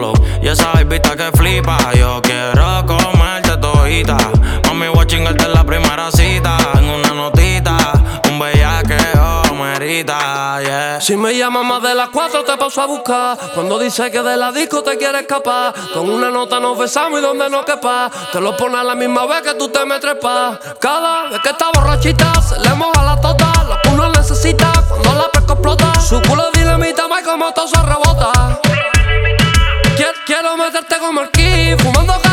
flow. Y esa vista que flipa, yo quiero comerte todita. Mami, voy a chingarte en la primera cita. Tengo una notita, un bellaqueo merita, yeah. Si me llamas más de las 4 te paso a buscar. Cuando dice que de la disco te quiere escapar, con una nota nos besamos y donde no quepa, te lo pones a la misma vez que tú te me trepas. Cada vez que está borrachita se le moja la tota. Lo que uno necesita cuando la pesca explota. Su culo dinamita, más como todo se rebota. Quiero meterte como el Kid, fumando